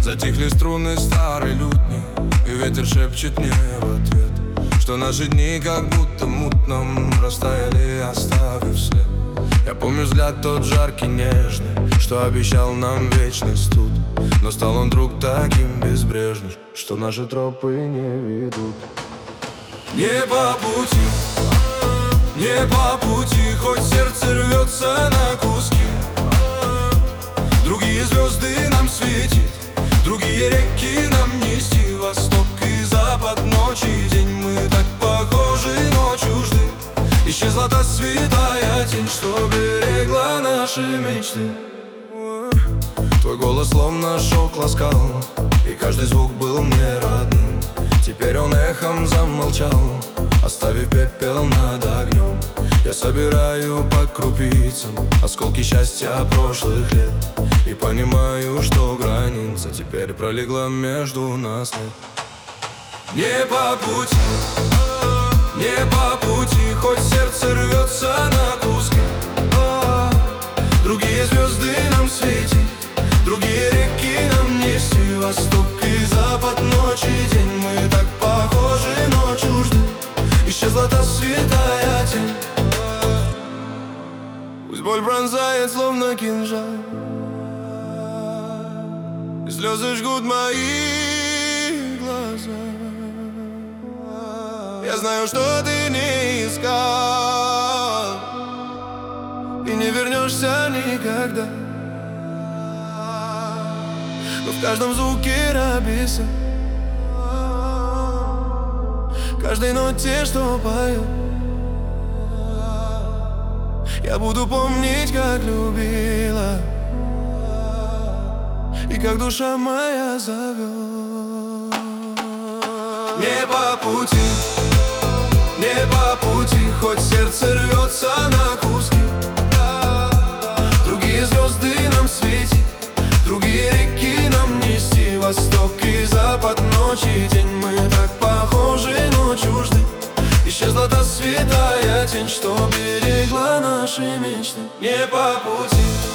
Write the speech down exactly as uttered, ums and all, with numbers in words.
Затихли струны старой лютни, и ветер шепчет мне в ответ, что наши дни как будто мутном растаяли, оставив след. Я помню взгляд тот жаркий, нежный, что обещал нам вечность тут, но стал он вдруг таким безбрежным, что наши тропы не ведут. Не по пути, не по пути, хоть сердце рвется на куски. Другие звезды нам светить, другие реки нам нести, восток и запад, ночь и день. Мы так похожи, но чужды. Исчезла та святая тень, что берегла наши мечты. Твой голос словно шелк ласкал, и каждый звук был мне родным. Теперь он эхом замолчал, оставив пепел над огнем. Я собираю по крупицам осколки счастья прошлых лет, и понимаю, что граница теперь пролегла между нас. Не по пути, не по пути, хоть сердце рвется на куски. Другие звезды нам светить, другие реки нам нести, восток и запад, ночь и день. Мы так похожи, но чужды. Исчезла та святая тень. Пусть боль пронзает, словно кинжал, и слезы жгут мои глаза. Я знаю, что ты не искал и не вернешься никогда, но в каждом звуке рабиса, каждой ноте, что поет, я буду помнить, как любила и как душа моя зовет. Не по пути, не по пути, хоть сердце рвется на куски. Другие звезды нам светить, другие реки нам нести, восток и запад, ночь и день. Мы так похожи, но чужды. Исчезла та святая тень, что берегла наши мечты. Не по пути.